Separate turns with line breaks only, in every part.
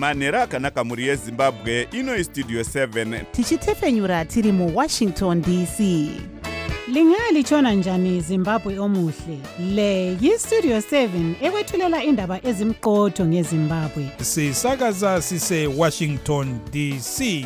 manhero akanaka mhuri yezimbabwe. Ino Studio 7
tichitefenyura tiri muWashington DC.
Lingalitshona njani Zimbabwe omuhle? Le yiStudio 7 ekwethulela indaba ezimqotho ngeZimbabwe.
Sisakaza sise Washington DC.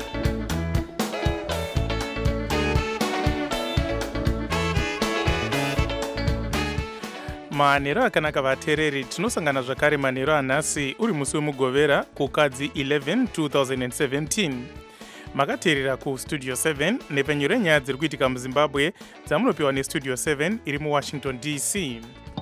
Manhero akanaka vateereri, tinosangana zvakare manhero anhasi uri musi wemugovera kukadzi 11 2017. Makateerera kuStudio 7 nepfenyuro renyaya dziri kuitika muZimbabwe dzamunopiwa neStudio 7 iri muWashington DC.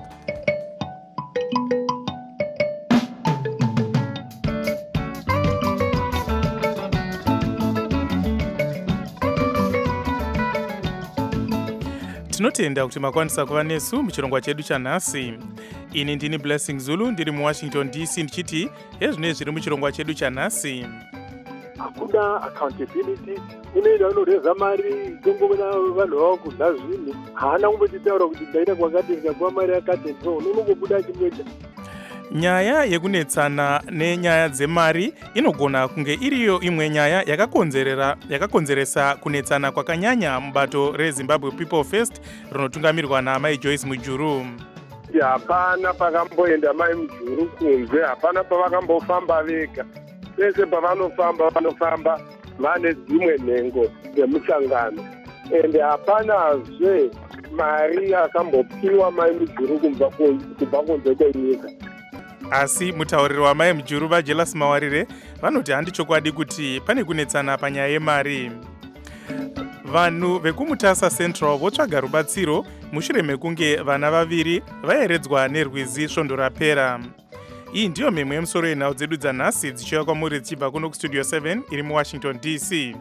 Tinotenda kuti makwanisa kuva nesu muchirongwa chedu chanhasi. Ini ndini Blessing Zulu ndiri muWashington DC ndichiti ezvinenge zviri muchirongwa chedu chanhasi.
Hakuna accountability, unoenda unoreza mari tongomena vanhu vavo kudla zvinhu, haana kumbotitaura kuti ndaita kwakati ndikapuwa mari yakati ndo unongobuda chimwecha.
Nyaya yekunetsana nenyaya dzemari inogona kunge iriyo imwe nyaya yakakonzeresa kunetsana kwakanyanya mubato reZimbabwe People First rinotungamirwa naamai Joyce Mujuru.
Hapana pakamboenda mai Mujuru kunze, hapana pavakambofamba vega. Pese pavanofamba vane dzimwe nhengo dzemusangano, ende hapanazve mari akambopiwa mai Mujuru kubva kunze kwenyika.
Asi mutauriri wamai Mujuru vaJelas Mawarire vanoti handichokwadi kuti pane kunetsana panyaya yemari. Vanhu vekumutasa Central votsvaga rubatsiro mushure mekunge vana vaviri vaeredzwa nerwizi svondo rapera. Iyi ndiyo mhemwe yemusoro yenhau dzedu dzanhasi dzichiuya kwamuri dzichibva kuno kuStudio 7 iri muWashington DC.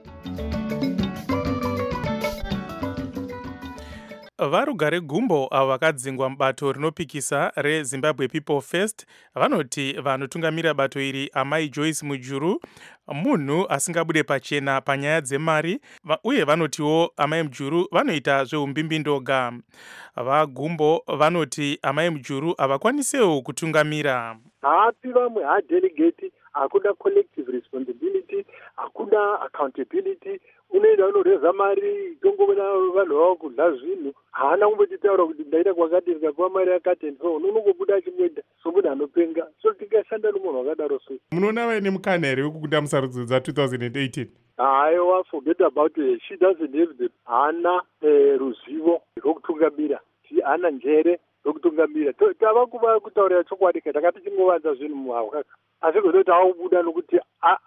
Varugare gumbo avo vakadzingwa mubato rinopikisa reZimbabwe People First vanoti vanotungamira bato iri amai Joyce Mujuru munhu asingabude pachena panyaya dzemari, uye vanotiwo amai Mujuru vanoita zveumbimbi-ndoga. Vagumbo vanoti amai Mujuru havakwanisewo kutungamira.
Haapi vamwe hadelegate, hakuna collective responsibility, hakuna accountability, unoenda unoreza mari tongomena vanhu vavo kudla zvinhu, haana kumbotitaura kuti ndaita kwakati ndikapuwa mari yakati ndo unongobuda chimweda somunhu anopenga. So tingashanda nomunhu wakadaro sei?
Munoona vaine mukana here wekukunda musarudzo dza2018?
Aiwa, forget about it. She doesn't have the hana ruzivo rwokutungamira, hana njere rwokutungamira. Tava kuva kutaurira chokwadi kai takati chingovanza zvinhu muhawaka, asi kuzoti aubuda nokuti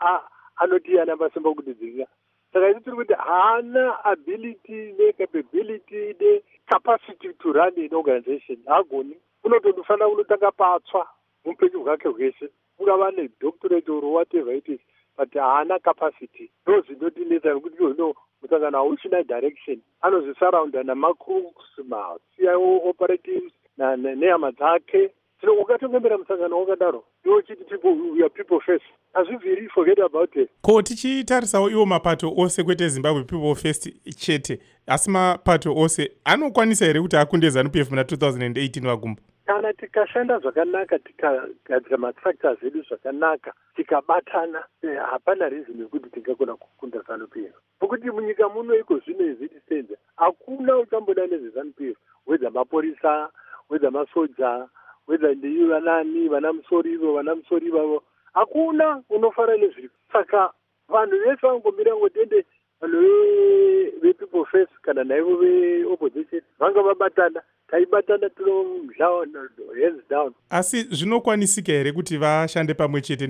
anoti anamba semba kutidzirira. Saka isi tiri kuti haana ability necapability necapacity to run an organization. Hagoni, unotofanira unotanga patsva muupenyu hwake hwese, ungava nedoctorate or whatever it is, but haana capacity. Ndozindotinetsa nokuti no musangano hauchina direction, anozvisaraunda namacrooks, ma-CIO operatives nehama dzake. So ukatongemera musangano wakadaro, iwo chiti we are people first. Hazvibviri, forget about it.
Ko tichitarisawo iwo mapato ose kwete Zimbabwe People First chete, asi mapato ose anokwanisa here kuti akunde ZANU-PF muna 2018 vagumbo?
Kana tikashanda zvakanaka, tikagadzira mastructures edu zvakanaka, tikabatana, hapana reason yekuti tingakona kukunda ZANU-PF. Nokuti munyika muno iko zvino izviti senza, hakuna uchamboda nezveZANU-PF, wedza maporisa, wedza masoja, wedza ndiyo vanani, vana musori vavo, hakuna unofara nezviri. Saka vanhu vese vangomira ngotende vanhu vePeople First kana naivo veopposition vanga vabatana, taibatana tinomdla hands down. Asi
zvinokwanisika here kuti vashande pamwe chete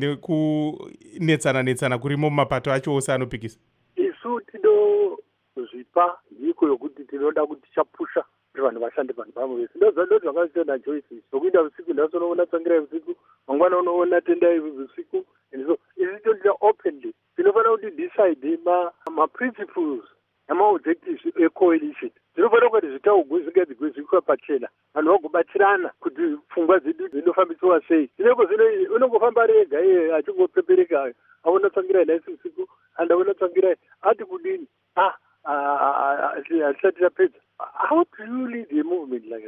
nekunetsana kurimo mumapato acho ose anopikisa?
Isu tinozvipa nyiko yokuti tinoda kuti tichapusha kuti vanhu vashande panhu pamwe vese. Ndozvakaita naJoyce, zokuinda usiku ndasonoona tsangira usiku, mangwana unoona tendai usiku. And so isi tondira openly tinofanira kuti decide ma-principles nama-objectives e-coalition. Tinofanira kuti zvitaugwe zvingadzigwe pachena, vanhu vagobatirana kuti pfungwa dzedu dzinofambisiwa sei. Zvineko zvino unongofamba ari ega iye achingopepereka, aona tsangirai naisi usiku, andaona tsangirai ati kudini, hatisati tapedza. How do you lead a movement like that?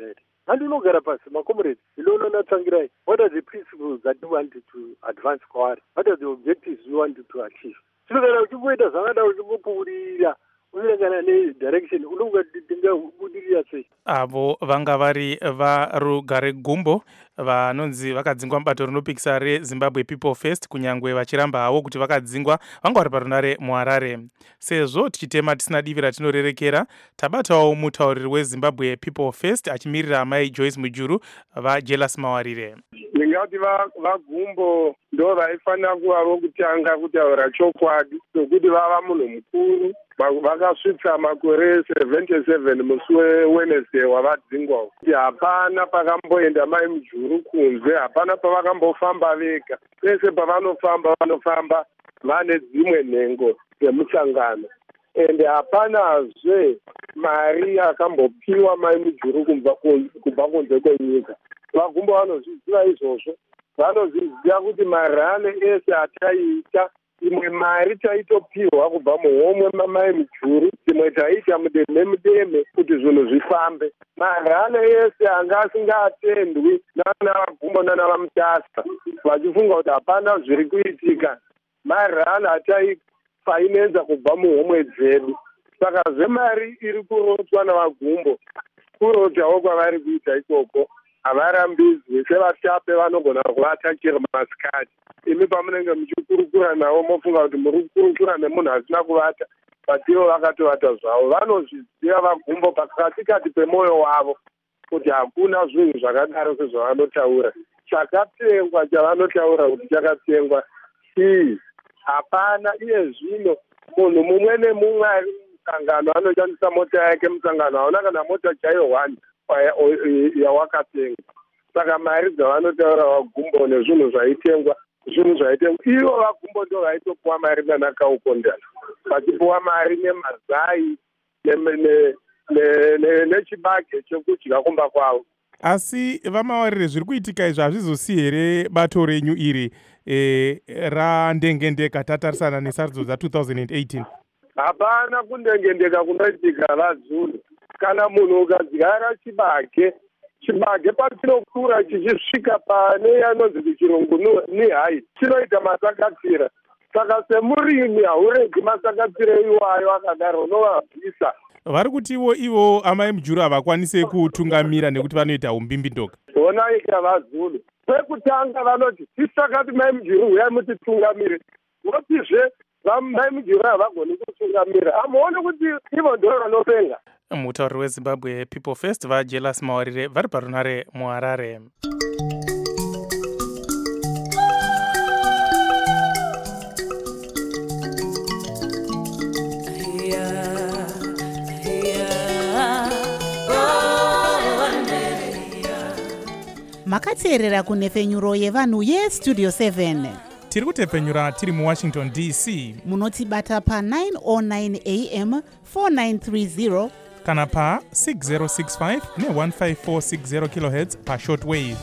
handinogara pasi macomrades ilononatsangirai. What are the principles that you want to advance kwaari? What are the objectives you want to achieve? Zvino kana uchimboita zvakada uchimbopfuurira unerangana nedirection unongatingabudirira sei?
Avo vanga vari varugare gumbo vanonzi vakadzingwa mubato rinopikisa reZimbabwe People First, kunyangwe vachiramba havo kuti vakadzingwa vanga vari parunare muHarare. Sezvo tichitema tisina divi ratinorerekera, tabatawo mutauriri weZimbabwe People First achimirira amai Joyce Mujuru vaJelas Mawarire.
Ndingati vagumbo ndo vaifanira kuva vokutanga kutaura chokwadi nokuti vava munhu mukuru. Vakasvitsa makore 77 musi weWednesday wavadzingwa. Hapana pakamboenda mai Mujuru kunze, hapana pavakambofamba vega. Pese vanofamba vane dzimwe nhengo dzemusangano. Ende hapanazve mari yakambopiwa mai Mujuru kubva kunze kwenyika. Vagumbo vanozviziva izvozvo. Vanozviziva kuti marane ese ataita, imwe mari taitopiwa kubva muhomwe mamai Mujuru, imwe taita mudeme kuti zvinhu zvifambe. Marane ese anga asingatendwi nana vagumbo nana vamutasa, vachifunga kuti hapana zviri kuitika. Marane ataifainenza kubva muhomwe dzedu. Saka zvemari iri kurotwa navagumbo, kurotawo kwavari kuita ikoko. Havarambidzwi sevatape vanogona kuvatakira masikati. Imi pamunenge muchikurukura navo mofunga kuti muri kukurukura nemunhu asina kuvata, pativo vakatovata zvavo. Vanozviziva vagumbo pakatikati pemwoyo wavo kuti hakuna zvinhu zvakadaro sezvavanotaura. Chakatengwa chavanotaura kuti chakatengwa chii? Hapana. Iye zvino munhu mumwe nemumwe ari musangano anoshandisa mota yake musangano, hauna kana mota chaiyo 1 yawakatenga. Saka mari dzavanotaura vagumbo nezvinhu zvaitengwa, ivo vagumbo ndo vaitopuwa mari nanakaukondana, vachipuwa mari nemazai nechibage chekudya kumba kwavo.
Asi vaMawarire, zviri kuitika izvi hazvizosi here bato renyu iri randengendeka tatarisana nesarudzo dza2018?
Hapana kundengendeka kunoitika vaZulu. Kana munhu ukadyara chibage patinokura chichisvika pane yanonzi kuchirungu nihai, chinoita masakatira. Saka semurimi hauregi masakatira iwayo akadaro unovabvisa.
Vari kuti ivo amai Mujuru havakwanise kutungamira nekuti vanoita umbimbindoka.
Ona ika vaZulu pekutanga vanoti tisakati mai Mujuru uyai mutitungamire, votizve mai Mujuru havagoni kutungamira. Hamuoni kuti ivo ndo vanopenga.
Mutauriri weZimbabwe People First vaJelas Mawarire vari parunare muHarare.
Makateerera kunhefenyuro yevanhu yestudio 7.
Tiri kutepfenyura tiri muWashington DC.
Munotibata pa909 AM 4930
kana pa 6065 ne15460 kHz pa shortwave.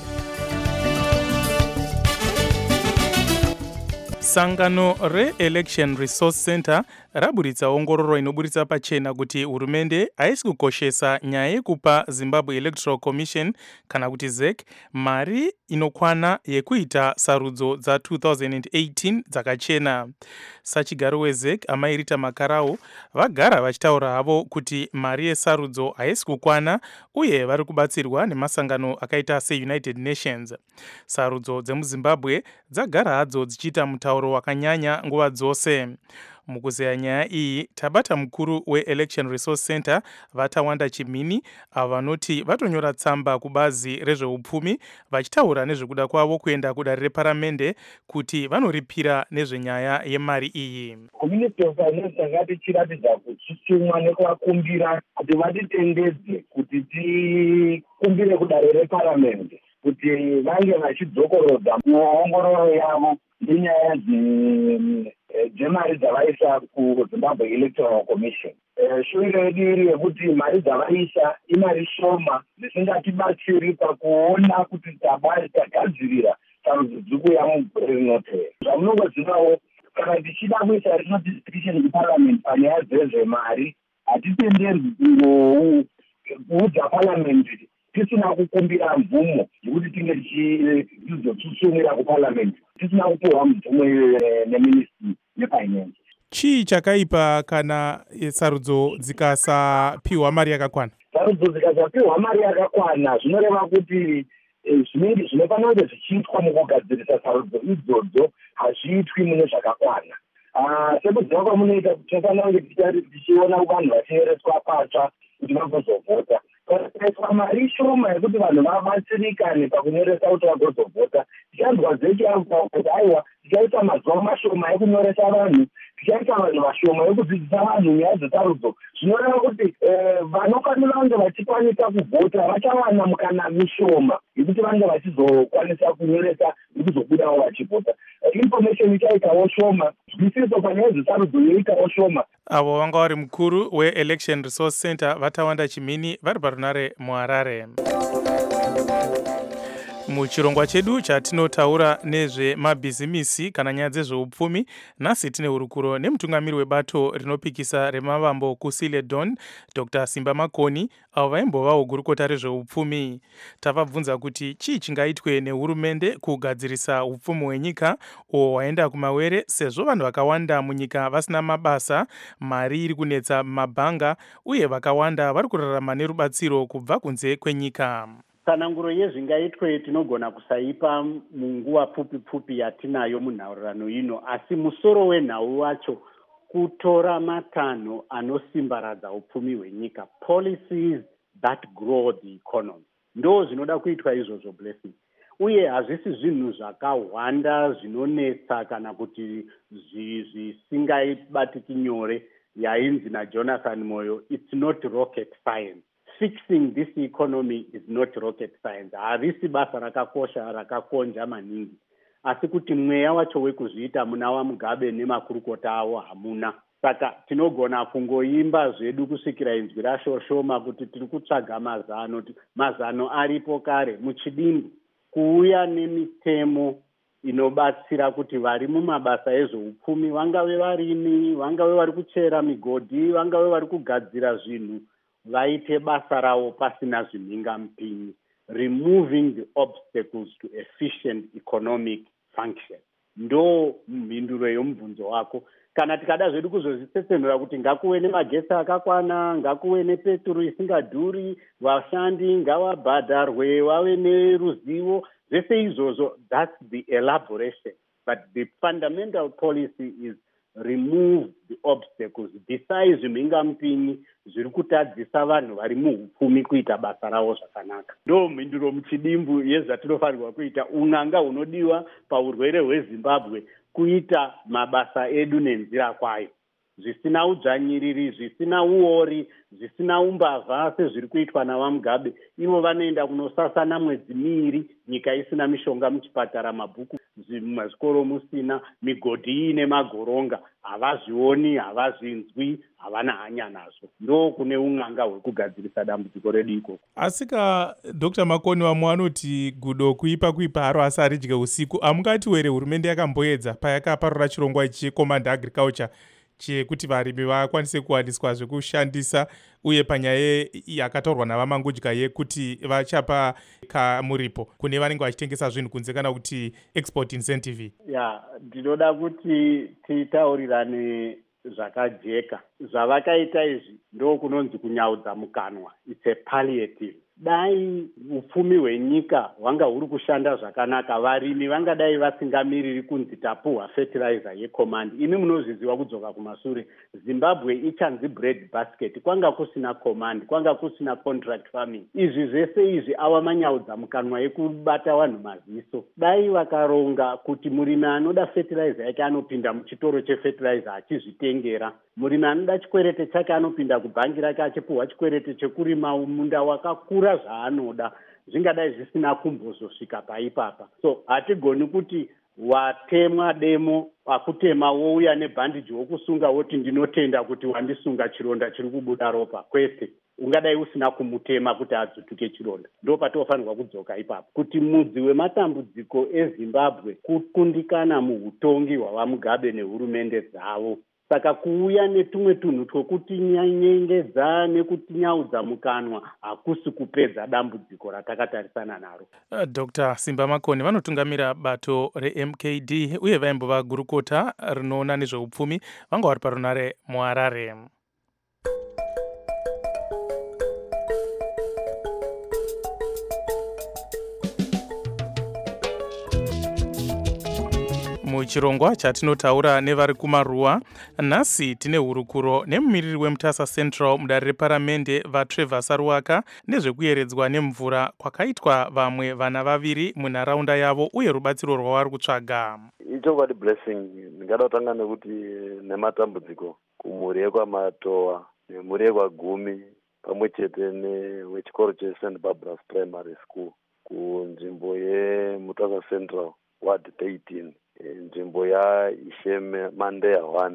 Sangano re-Election Resource Center raburitsa ongororo inoburitsa pachena kuti hurumende haisi kukoshesa nyaya yekupa Zimbabwe Electoral Commission kana kuti ZEC mari inokwana yekuita sarudzo dza 2018 dzakachena. Sachigaro weZEC amai Rita Makarau vagara vachitaura havo kuti mari yesarudzo haisi kukwana uye vari kubatsirwa nemasangano akaita seUnited Nations. Sarudzo dzemuZimbabwe dzagara hadzo dzichiita mutauro wakanyanya nguva dzose. Mukuzeya nyaya iyi tabata mukuru weElection Resource Center Vatawanda Chimini avo vanoti vatonyora tsamba kubazi rezveupfumi vachitaura nezvekuda kwavo kuenda kudare reparamende kuti vanoripira nezvenyaya yemari iyi.
Community of Finance yakati chiratidza kuchichimwa nekuvakumbira kuti vatitendedze kuti tikumbire kudare reparamende kuti vange vachidzokorodza muongororo yavo nenyaya dzemari dzavaisa kuZimbabwe Electoral Commission. Shuviro yedu iri yekuti mari dzavaisa imari shoma dzisingatibatsiri pakuona kuti tagadzirira sarudzo dzikuya mugore rinotevera. Zvamunongozivawo kana tichida kuisa rinotistitution kuparliament panyaya dzezvemari hatitenderwi kungoudza parliament tisina kukumbira mvumo yekuti tinge tichizotsutsumira kuparliamendi, tisina kupiwa mvumo neministry yefinance.
chii chakaipa kana sarudzo dzikasapiwa mari yakakwana?
Sarudzo dzikasapiwa mari yakakwana zvinoreva kuti zvinenge zvinofanira kunge zvichiitwa mukugadzirisa sarudzo idzodzo hazviitwi mune zvakakwana. Sekudziwa kwamunoita tinofanira kunge tichiona vanhu vachinyoreswa patsva kuti vagozovhota. Pakaiswa mari shoma yekuti vanhu vabatsirikane pakunyoresa kuti vagozovhota, tichanzwa zvechiakuta kuti aiwa tichaita mazuva mashoma ekunyoresa vanhu, tichaita vanhu vashoma ekudzidzisa vanhu nyaya dzesarudzo. Zvinoreva kuti vanofanira kunge vachikwanisa kuvhota vachawana mukana mishoma yekuti vange vachizokwanisa kunyoresa nekuzobudawo vachivhota. Information ichaitawo shoma, zwisisa panyaya dzesarudzo yoitawo shoma.
Avo vanga vari mukuru weElection Resource Center Vatawanda Chimini vari parunare muHarare. Muchirongwa chedu chatinotaura nezvemabhizimisi kana nyaya dzezveupfumi, nhasi tine hurukuro nemutungamiri webato rinopikisa remavambo kuSiledon, Dr. Simba Makoni, avo vaimbovawo gurukota rezveupfumi. Tavabvunza kuti chii chingaitwe nehurumende kugadzirisa upfumi hwenyika uwo hwaenda kumawere, sezvo vanhu vakawanda munyika vasina mabasa, mari iri kunetsa mumabhanga, uye vakawanda vari kurarama nerubatsiro kubva kunze kwenyika.
Tsananguro yezvingaitwe tinogona kusaipa munguva pfupi yatinayo munhaurirano ino, asi musoro wenhau wacho kutora matanho anosimbaradza upfumi hwenyika, policies that grow the economy. Ndo zvinoda kuitwa izvozvo Blessing. Uye hazvisi zvinhu zvakawanda zvinonetsa kana kuti zvisingabatiki nyore, yainzi naJonathan Moyo, it's not rocket science. Fixing this economy is not rocket science. Harisi basa rakakosha rakakonja maningi, asi kuti mweya wacho wekuzviita muna waMugabe nemakurukota avo hamuna. Saka tinogona kungoimba zvedu kusvikira inzwi rashoshoma kuti tiri kutsvaga mazano. Mazano aripo kare muchidimbu, kuuya nemitemo inobatsira kuti vari mumabasa ezveupfumi, vangave varimi, vangave vari kuchera migodhi, vangave vari kugadzira zvinhu, vaite basa ravo pasina zvimhingamupinyi. Removing the obstacles to efficient economic function. Ndo mhinduro yomubvunzo wako. Kana tikada zvedu kuzozvitsetsenura kuti ngakuve nemagesi akakwana, ngakuve nepeturu isingadhuri, vashandi ngavabhadharwe, vave neruzivo, zvese izvozvo, that's the elaboration. But the fundamental policy is remove the obstacles. Besides zvimhingamupinyi zviri kutadzisa vanhu vari muupfumi kuita basa ravo zvakanaka. Ndo mhinduro muchidimbu yezvatinofanirwa kuita, un'anga hunodiwa paurwere hweZimbabwe, kuita mabasa edu nenzira kwayo, zvisina udzvanyiriri, zvisina uori, zvisina umbavha sezviri kuitwa navaMugabe. Ivo vanoenda kunosasana mwedzi miiri, nyika isina mishonga muchipatara, mabhuku mazvikoro musina, migodhi ine magoronga, havazvioni, havazvinzwi, havana hanya nazvo. Ndo kune un'anga hwekugadzirisa dambudziko redu ikoko.
Asika Dr. Makoni vamwe vanoti gudo kuipa haro asi haridye usiku. Amungati were hurumende yakamboedza payakaparura chirongwa checommand agriculture chekuti varimi vakwanise kuwaniswa zvekushandisa, uye panyaya yakatorwa navamangudya yekuti vachapa kamuripo kune vanenge vachitengesa zvinhu kunze kana kuti export incentive.
Ndinoda kuti titaurirane zvakajeka. Zvavakaita izvi ndo kunonzi kunyaudza mukanwa. It's a palliative. Dai upfumi hwenyika hwanga huri kushanda zvakanaka, varimi vangadai vasingamiriri kunzi tapuhwa fertilizer yecommand. Imi munozviziva kudzoka kumashure, Zimbabwe ichanzi bread basket, kwanga kusina command, kwanga kusina contract farming. Izvi zvese izvi ava manyaudza mukanwa ekubata vanhu maziso. Dai vakaronga kuti murimi anoda fertilizer yake anopinda muchitoro chefertilizer achizvitengera, murimi anoda chikwerete chake anopinda kubhangi rake achipuhwa chikwerete chekurima munda wakakura zvaanoda, zvingadai zvisina kumbozosvika paipapa. So hatigoni kuti watemwa demo akutema wouya nebhandiji wokusunga woti ndinotenda kuti wandisunga chironda chiri kubuda ropa. Kwete, ungadai usina kumutema kuti adzotuke chironda. Ndo patofanirwa kudzoka ipapo. Kuti mudzi wematambudziko eZimbabwe kukundikana muhutongi hwavaMugabe nehurumende dzavo. saka kuuya netumwe tunhu twokutinyengedza nekutinyaudza mukanwa hakusi kupedza dambudziko ratakatarisana naro.
Dr. Simba Makoni vanotungamira bato reMKD uye vaimbova gurukota rinoona nezveupfumi, vanga vari parunare muHarare. Muchirongwa chatinotaura nevari kumaruwa, nhasi tine hurukuro nemumiriri weMutasa Central mudare reparamende vaTrevor Saruwaka nezvekuyeredzwa nemvura kwakaitwa vamwe vana vaviri munharaunda yavo uye rubatsiro rwavari kutsvaga.
Ichokwadi blessing, ndingada kutanga nekuti nematambudziko kumhuri yekwamatowa nemhuri yekwagumi pamwe chete newechikoro cheSt Barbara's Primary School kunzvimbo yeMutasa Central Ward 13. Nzvimbo yaIsheme Mandeya 1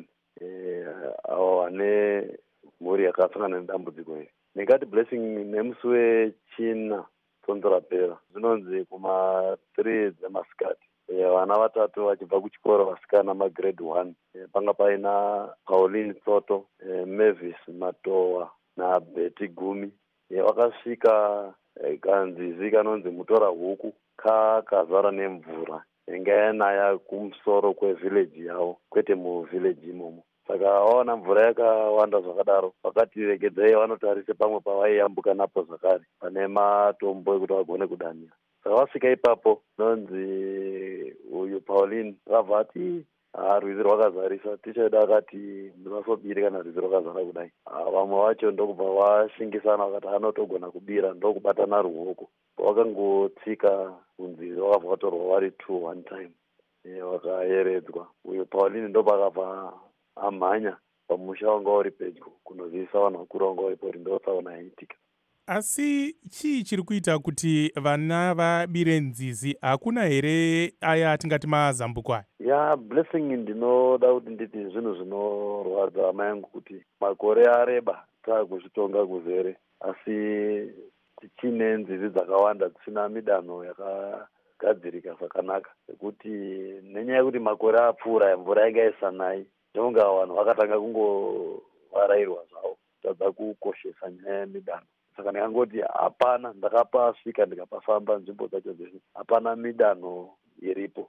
avo vane mhuri yakasangana nedambudziko iri. Ndingati blessing nemusi wechina sonzo rapera zvinonzi kuma3 dzemasikati vana vatatu vachibva kuchikoro vasikana magrade 1 panga paina Pauline Tsoto, Mavis Matowa naBetty Gumi. Vakasvika kanzizi kanonzi Mutora Huku kakazara nemvura ingayanaya kumusoro kwevhileji yavo kwete muvhileji imomo. Saka vaona mvura yakawanda zvakadaro vakati regedzei vanotarise pamwe pavaiyambuka napo zvakare pane matombo ekuti vagone kudanira. Saka vasvika ipapo nonzi uyu Pauline vabva ati rwizi rwakazarisa, tichaida akati musasobiri kana rwizi rwakazara kudai. Vamwe vacho ndokubva vashingisana vakati anotogona kubira ndokubatana ruoko. Vakangotsika kunzi vakabva vatorwa vari 2 one time vakayeredzwa. Uyu Pauline ndopakabva amhanya pamusha wanga uri pedyo kunozivisa vanhu vakuru vanga uripo kuti ndotsaona yaitika.
Asi chii chiri kuita kuti vana vabire nzizi? Hakuna here aya atingati mazambuko aya?
Blessing, ndinoda kuti nditi zvinhu zvinorwadza amai angu kuti makore areba taakuzvitonga kuzere asi tichine nzizi dzakawanda dzisina midanho yakagadzirika zvakanaka, nekuti nenyaya yekuti makore apfuura mvura yanga isanai ndonga vanhu vakatanga kungovarairwa zvavo tadza kukoshesa nyaya yemidanho. Saka ndikangoti hapana, ndakapasvika ndikapafamba nzvimbo dzacho dzese hapana midanho iripo.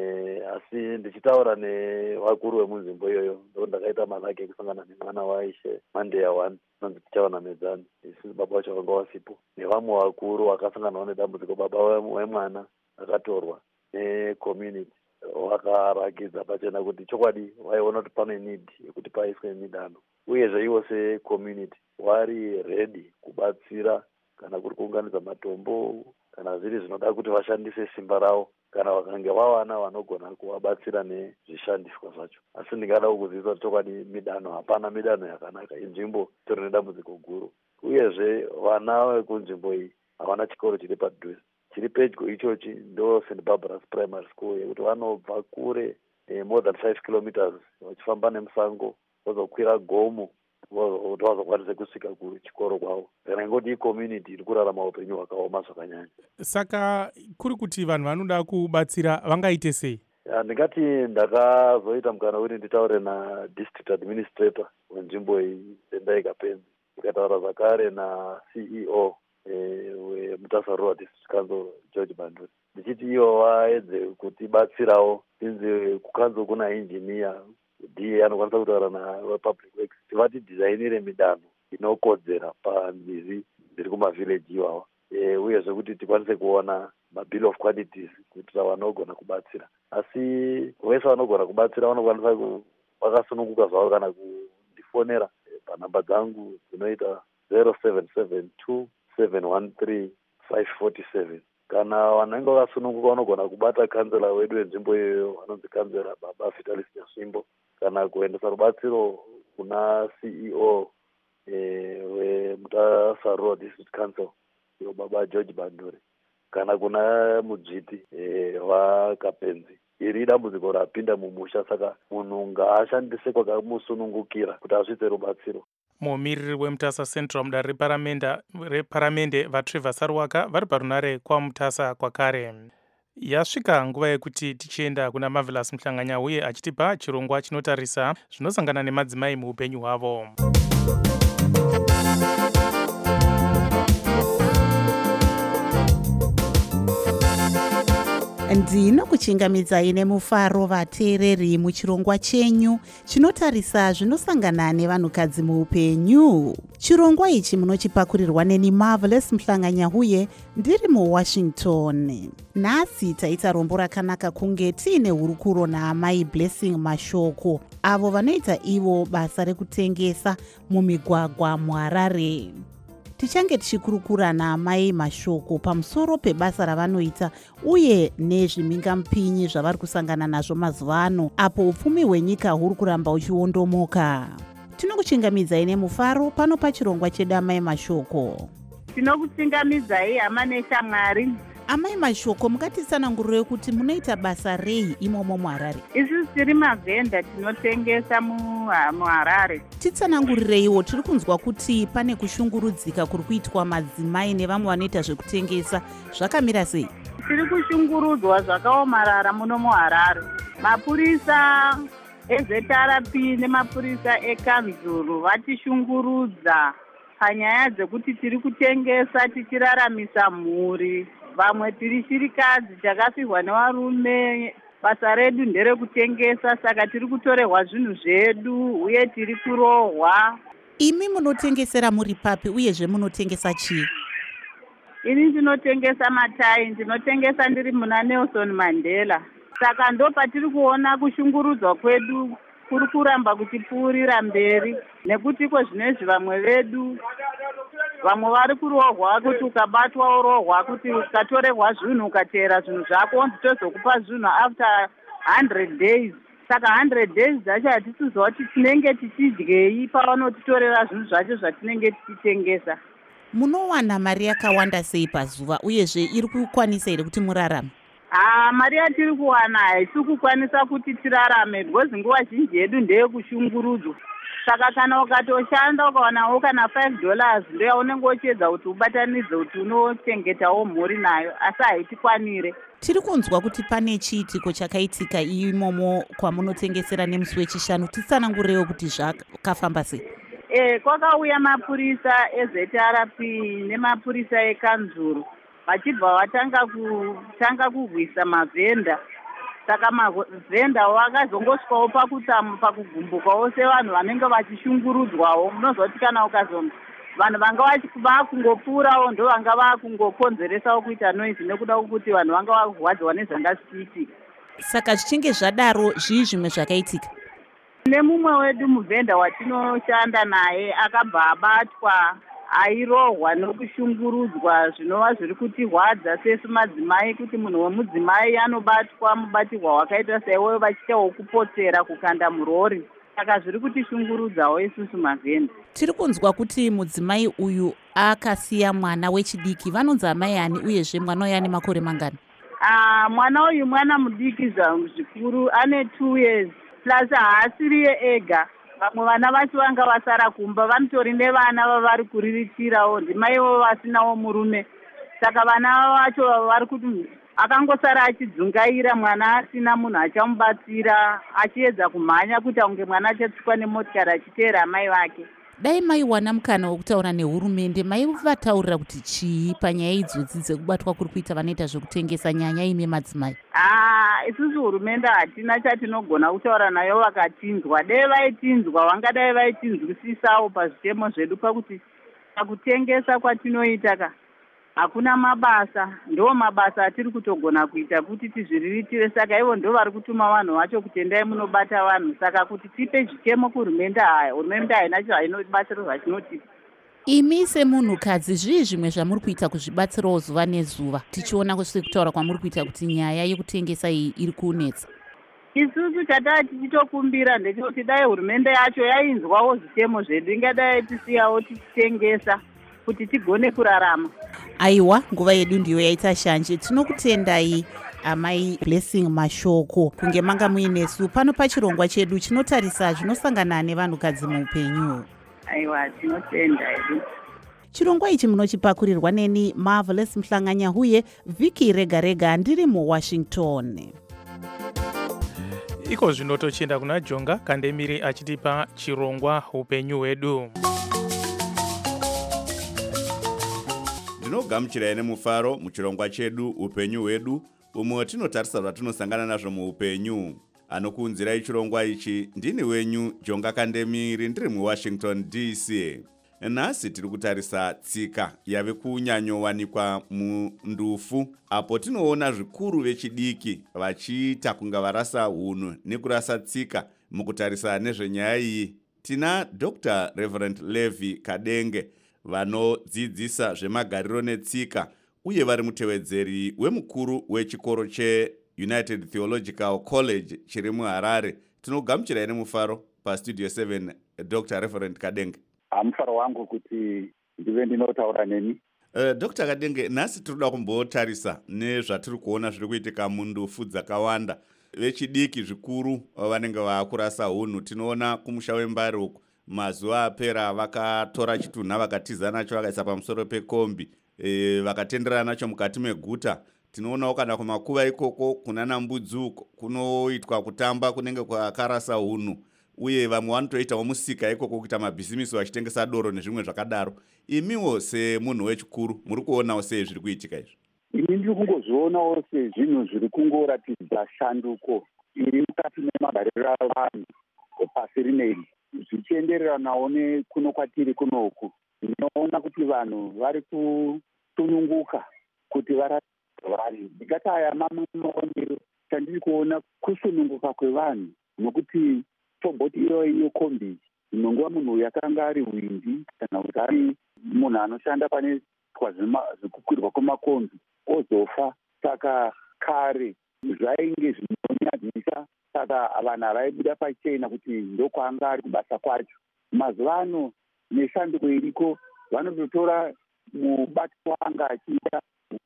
Asi ndichitaura nevakuru vemunzvimbo iyoyo ndo ndakaita malaki ekusangana nemwana waIshe Mandeya 1 nonzi tichaona medzani, isisi baba vacho vanga vasipo, nevamwe vakuru vakasanganawo nedambudziko. Baba wemwana akatorwa necommunity vakarakidza pachena kuti chokwadi vaiona kuti pane need yekuti paiswe midanho, uyezve ivo secommunity vari ready kubatsira kana kuri kuunganidza matombo kana zviri zvinoda kuti vashandise simba ravo kana vakange vawana vanogona kuvabatsira nezvishandiswa zvacho. Asi ndingada kukuzivisa kuti chokwadi midanho hapana midanho yakanaka. Inzvimbo tori nedambudziko guru, uyezve vana vekunzvimbo iyi havana chikoro chiri padhuze. Chiri pedyo ichochi ndo St Barbara's Primary School yekuti vanobva kure more than 5 kilometers vachifamba nemusango vozokwira gomo kuti vazokwanise kusvika kuchikoro kwavo. Kana ngoti icommunity iri kurarama upenyu hwakaoma zvakanyanya.
Saka kuri kuti vanhu vanoda kubatsira vangaite sei?
Ndingati ndakazoita mukana kuti nditaure nadistrict administrator wenzvimbo iyi Tendai Kapenzi, ndikataura zvakare naCEO weMutasa Rural District Council George Banduri, ndichiti ivo vaedze kutibatsirawo sinzi kukanzo kuna engineer ndiye anokwanisa kutaura nawepublic works kuti vatidhizainire midanho inokodzera panzizi dziri kumavhileji iwawa, uyezve kuti tikwanise kuona mabill of quantities kuitira vanogona kubatsira. Asi vese vanogona kubatsira vanokwanisa vakasununguka zvavo kana kundifonera panhamba dzangu dzinoita 0772 713 547. Kana vanenge vakasununguka vanogona kubata kanzela wedu wenzvimbo iyoyo vanonzi kanzela Baba Vitalis Nyasvimbo, kana kuendesa rubatsiro kuna CEO weMutasa Rural District Council iyo Baba George Banduri, kana kuna mudzviti waKapenzi. Iri dambudziko rapinda mumusha, saka munhu ngaashandise kwakamusunungukira kuti asvitse rubatsiro.
Mumiriri weMutasa Central mudare reparamende vaTrevor Saruwaka vari parunare kwaMutasa kwakare.
Yasvika nguva yekuti tichienda kuna Marvelous Mhlanganya uye achitipa chirongwa chinotarisa zvinosangana nemadzimai muupenyu hwavo.
ndinokuchingamidzai nemufaro vateereri muchirongwa chenyu chinotarisa zvinosangana nevanhukadzi muupenyu. Chirongwa ichi munochipakurirwa neni Marvelous Mhlanganya uye ndiri muWashington. Nhasi taita rombo rakanaka kunge tiine hurukuro naamai Blessing Mashoko, avo vanoita ivo basa rekutengesa mumigwagwa muHarare. Tichange tichikurukura naamai Mashoko pamusoro pebasa ravanoita uye nezvimingamupinyi zvavari kusangana nazvo mazuva ano apo upfumi hwenyika huri kuramba uchiondomoka. Tinokuchingamidzai nemufaro pano pachirongwa chedu amai Mashoko.
Tinokuchingamidzai hama neshamwari.
Amai Mashoko, mukatitsanangurire kuti munoita basa rei imomo muHarare?
Isusu tiri mavhenda tinotengesa muHarare.
Titsanangurirei, tiri kunzwa kuti pane kushungurudzika kuri kuitwa madzimai nevamwe vanoita zvekutengesa. Zvakamira sei?
Tiri kushungurudzwa zvakaomarara muno muHarare. Mapurisa eZRP nemapurisa ekanzuru vatishungurudza panyaya dzekuti tiri kutengesa tichiraramisa mhuri. Vamwe tiri chirikadzi takafirwa nevarume, basa redu nderekutengesa, saka tiri kutorerwa zvinhu zvedu uye tiri kurohwa.
Imi munotengesera muri papi uyezve munotengesa chii?
Ini ndinotengesa matai, ndinotengesa ndiri muna Nelson Mandela. Saka ndo patiri kuona kushungurudzwa kwedu kuri kuramba kuchipfuurira mberi, nekuti zvinezvi vamwe vedu vamwe vari kurohwa kuti ukabatwa urohwa, kuti ukatorerwa zvinhu ukateera zvinhu zvako tozokupa zvinhu after 100 days. Saka 100 days dzacho hatisiziva kuti tinenge tichidyei pavanotitorera zvinhu zvacho zvatinenge tichitengesa.
Munowana mari yakawanda sei pazuva uyezve iri kukwanisa here kuti murarame?
Mari yatiri kuwana haisi kukwanisa kuti tirarame because nguva zhinji yedu ndeyekushungurudzwa. Saka kana ukatoshanda ukawanawo kana $5 ndoyaunenge uchiedza kuti ubatanidze kuti unochengetawo mhuri nayo, asi haitikwanire.
Tiri kunzwa kuti pane chiitiko chakaitika imomo kwamunotengesera nemusi wechishanu. Titsanangurewo kuti zvakafamba sei?
Kwakauya mapurisa eZRP nemapurisa ekanzuru vachibva vatanga kurwisa mavhenda. Saka mavhenda vakazongosvikawo pakugumbukawo sevanhu vanenge vachishungurudzwawo. Munozwa kuti kana vanhu vanga vakungopfuurawo ndo vanga vakungokonzeresawo kuita noise nekuda kuti vanhu vanga varwadziwa nezvanga zvichiitika.
Saka zvichinge zvadaro zvii zvimwe zvakaitika?
Nemumwe wedu muvhenda watinoshanda naye akabva abatwa airohwa nokushungurudzwa zvinova zviri kutirwadza sesu madzimai, kuti munhu wemudzimai anobatwa mubatirwa wakaita saiwe vachiitawo kupotsera kukanda murori. Saka zviri kutishungurudzawo isusu mavhenda.
Tiri kunzwa kuti mudzimai uyu akasiya mwana wechidiki. Vanonzi amai ani uyezve mwana uyu ane makore mangani?
Mwana uyu mwana mudiki zvikuru, ane 2 years plus haasiri ega. Vamwe vana vacho vanga vasara kumba, vanotori nevana vavari kuriritirawo, ndimaivo vasinawo murume. Saka vana vacho vari kuti akangosara achidzungaira mwana asina munhu achamubatsira, achiedza kumhanya kuti kunge mwana achatsikwa nemotikari achiteera amai vake.
Dai maiwana mukana wekutaura nehurumende, maivataurira kuti chii panyaya idzodzi dzekubatwa kuri kuita vanoita zvekutengesa, nyanya ime madzimai?
Isusu hurumende hatina chatinogona kutaura nayo vakatinzwa. Dai vaitinzwa vangadai vaitinzwisisawo pazvitemo zvedu pakuti pakutengesa kwatinoita hakuna mabasa, ndo mabasa atiri kutogona kuita kuti tizviriritire. Saka ivo ndo vari kutuma vanhu vacho kuti endai munobata vanhu. Saka kuti tipe zvitemo kuhurumende, hurumende haina chainobatsira zvachinotipa.
Imi semunhukadzi, zvii zvimwe zvamuri kuita kuzvibatsirawo zuva nezuva, tichiona sekutaura kwamuri kuita kuti nyaya yekutengesa iyi iri kunetsa?
Isusu chataa tichitokumbira ndechekuti dai hurumende yacho yainzwawo zvitemo zvedu, ingadai tisiyawo tichitengesa kuti tigone kurarama.
Aiwa, nguva yedu ndiyo yaita shanje. Tinokutendai amai Blessing Mashoko kunge manga muinesu pano pachirongwa chedu chinotarisa zvinosangana nevanhukadzi muupenyu.
Aiwa, tinotenda hedu.
chirongwa ichi munochipakurirwa neni Marvelous Mhlanganya huye Viki Rega Rega ndiri muWashington.
Iko zvino tochienda kuna Jonga Kandemiri achitipa chirongwa upenyu hwedu.
Ndinogamuchirai nemufaro muchirongwa chedu upenyu hwedu, umwe tinotarisa zvatinosangana nazvo muupenyu. Anokuunzirai chirongwa ichi ndini wenyu Jonga Kandemiri ndiri muWashington DC. Nhasi tiri kutarisa tsika yave kunyanyowanikwa mundufu, apo tinoona zvikuru vechidiki vachiita kunga varasa hunhu nekurasa tsika. Mukutarisa nezvenyaya iyi tina Dr. Reverend Levi Kadenge vanodzidzisa zvemagariro netsika uye vari mutevedzeri wemukuru wechikoro cheUnited Theological College chiri muHarare. Tinogamuchirai nemufaro pastudio 7 Dr. Reverend Kadenge.
Mufaro wangu kuti ndive ndinotaura nemi.
Dr. Kadenge, nhasi tinoda kumbotarisa nezvatiri kuona zviri kuitika mundufu dzakawanda. Vechidiki zvikuru vanenge vakurasa hunhu. Tinoona kumusha wembari uku mazuva apera vakatora chitunha vakatiza nacho vakaisa pamusoro pekombi, vakatendera nacho mukati meguta. Tinoona kana kumakuva ikoko kunana mbudzi uko kunoitwa kutamba kunenge kwakarasa hunhu, uye vamwe vanotoitawo musika ikoko kuita mabhisimisi vachitengesa doro nezvimwe zvakadaro. Imiwo semunhu wechikuru muri kuonawo sei zviri kuitika izvi?
Ini ndiri kungozvionawo sezvinhu zviri kungoratidza shanduko iri mukati memagariro avanhu pasi rineri, zvichiendereranawo nekuno kwatiri kunoku. Ndinoona kuti vanhu vari kusununguka kuti varatidze vari. Ndikati aya mamwe maonero chandiri kuona kusununguka kwevanhu, nokuti tomboti iyo kombi inonguva munhu uyu akanga ari windi kana kuti ari munhu anoshanda pane zvekukwirwa kwemakombi ozofa. Saka kare zvainge zvinonyadzisa, saka vanhu vaibuda pachena kuti ndokwaanga ari kubasa kwacho. Mazuva ano neshanduko iriko vanototora mubati waanga achiita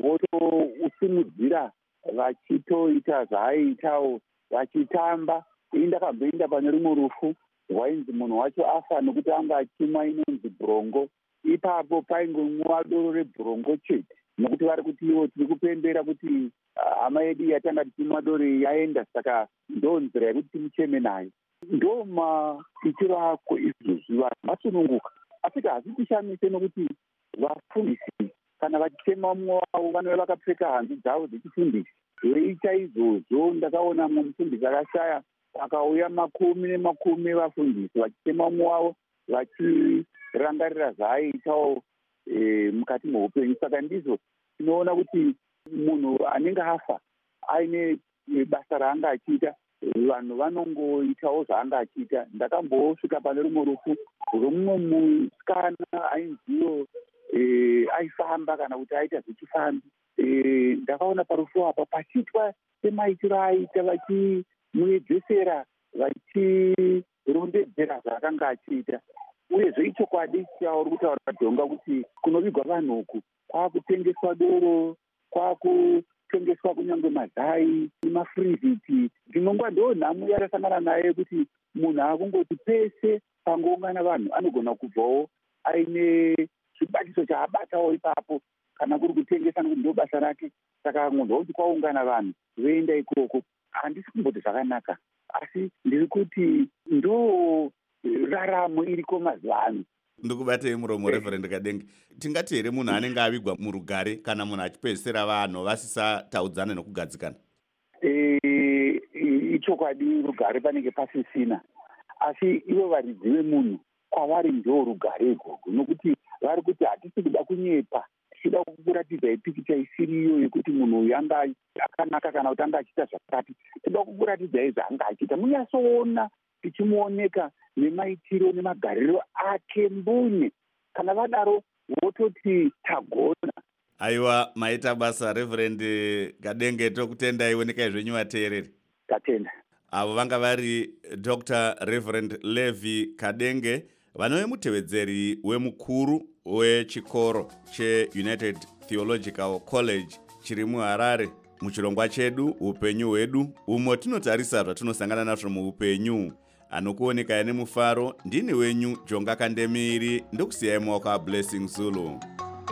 votousimudzira vachitoita zvaaitawo vachitamba. Ndakamboenda pane rumwe rufu rwainzi munhu wacho afa nokuti anga achimwa inonzi bhurongo. Ipapo paingomwiwa doro rebhurongo chete, nokuti vari kuti iwo tiri kupembera kuti hama yedu yatanga tichimwa doro yaenda, saka ndo nzira yekuti timucheme nayo. Ndo maitiro ako izvozvi vanhu vasununguka. Asi hasi tishamise nokuti vafundisi kana vachichema mumwe wavo vanova vakapfeka hanzu dzavo dzechifundisi. Veiita izvozvo ndakaona mumwe mufundisi akashaya, akauya makumi nemakumi vafundisi vachichema mumwe wavo vachirangarira zvaaitawo mukati meupenyu. Saka ndizvo tinoona kuti munhu anenge afa aine basa raanga achiita, vanhu vanongoitawo zvaanga achiita. Ndakambosvika pane rumwe rufu romumwe musikana ainziwo aifamba kana kuti aita zvechifambi. Ndakaona parufu apa pachiitwa semaitiro aita vachimuedzesera vachirondedzera zvaakanga achiita. Uyezve ichokwadi chauri kutaura Jonga kuti kunovigwa vanhu uku kwaakutengeswa doro, kwaakutengeswa kunyange mazai nemafriziti. Ndinongwa ndo nhamu yarasangana naye kuti munhu akungoti pese pangoungana vanhu anogona kubvawo aine chibatiso chaabatawo ipapo, kana kuri kutengesa nokuti ndo basa rake. Saka munhu kuti kwaungana vanhu voenda ikoko. Handisi kumboti zvakanaka, asi ndiri kuti ndo raramo iriko mazuva ano.
Ndikubatei muromo Reverend Kadenge. Tingati here munhu anenge avigwa murugare kana munhu achipedzisira vanhu vasisataudzana nekugadzikana?
Ichokwadi rugare panenge pasisina, asi ivo varidzi vemunhu kwavari ndo rugare irworwo, nokuti vari kuti hatisi kuda kunyepa, tichida kukuratidza ipikicha isiriyo yekuti munhu uyu anga akanaka kana kuti anga achiita zvakati. Tinoda kukuratidzai zvaanga achiita, munyasoona tichimuoneka nemaitiro nemagariro ake mbune. Kana vadaro vototi tagona.
Aiwa, maita basa Reverend Kadenge, tokutendai. Wonekai zvenyu vateereri.
Tatenda.
Avo vanga vari Dr. Reverend Levi Kadenge, vanove mutevedzeri wemukuru wechikoro cheUnited Theological College chiri muHarare. Muchirongwa chedu upenyu hwedu, umwe tinotarisa zvatinosangana nazvo muupenyu. anokuonekai nemufaro ndini wenyu Jonga Kandemiri, ndokusiyai mumaoko aBlessing Zulu.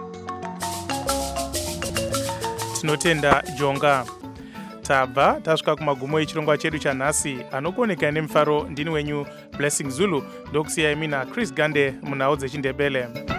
Tinotenda Jonga. Tabva tasvika kumagumo echirongwa chedu chanhasi. Anokuonekai nemufaro ndini wenyu Blessing Zulu, ndokusiyai mina Chris Gande munhau dzechindebele.